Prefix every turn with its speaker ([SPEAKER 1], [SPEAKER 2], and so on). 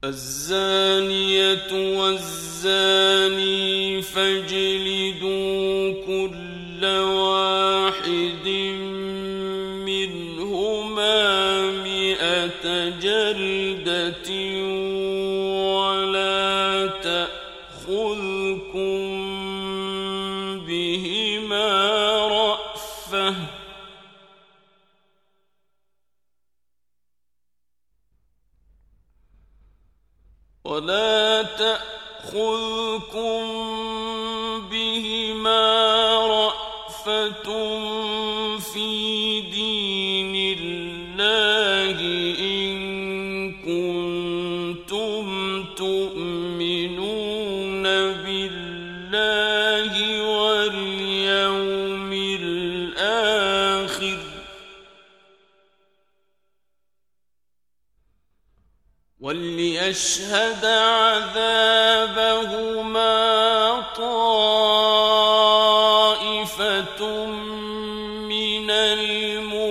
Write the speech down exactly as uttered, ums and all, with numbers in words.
[SPEAKER 1] الزانية والزاني فاجلدوا كل واحد منهما مئة جلدة ولا تأخذكم بهما رأفة ولا تأخذكم بهما رأفة في دين الله إن كنتم تؤمنون بالله واليوم الآخر وليشهد عذابهما طائفة من المؤمنين